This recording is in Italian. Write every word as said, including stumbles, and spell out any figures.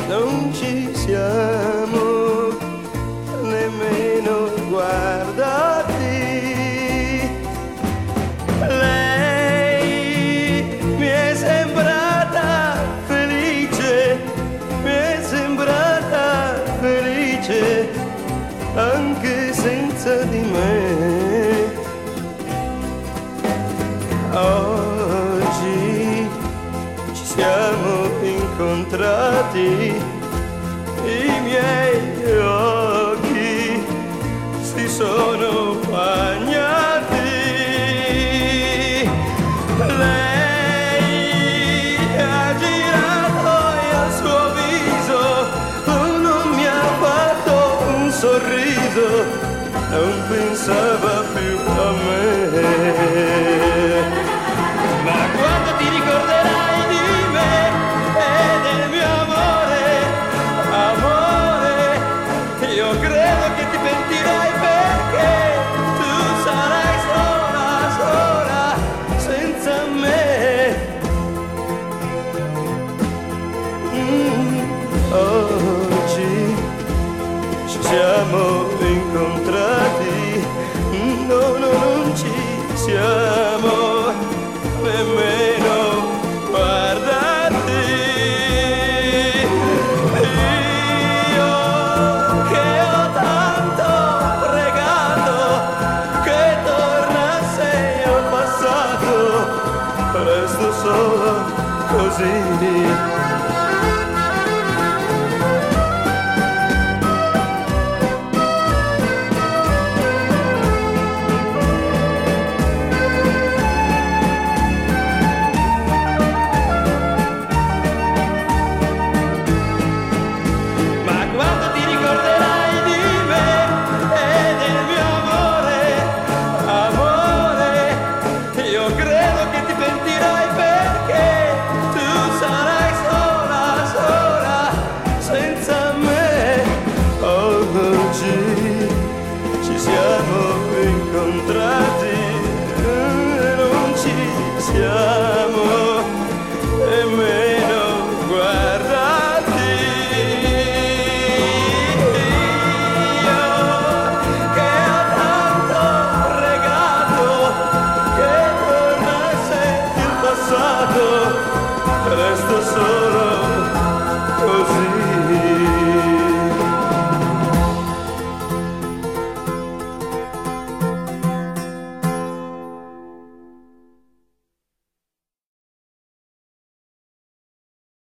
non ci siamo nemmeno guardati. Lei mi è sembrata felice, mi è sembrata felice anche senza di me. Oggi ci siamo incontrati, i miei occhi si sono bagnati. Lei ha girato il suo viso, non mi ha fatto un sorriso, non pensava più a me. Ma quando ti ricorderai di me e del mio amore, amore, io credo che ti pentirai, perché tu sarai sola, sola, senza me. Mm, oggi ci siamo incontrati, no, no, non ci siamo nemmeno guardati. Io che ho tanto pregato che tornasse al passato, resto solo così.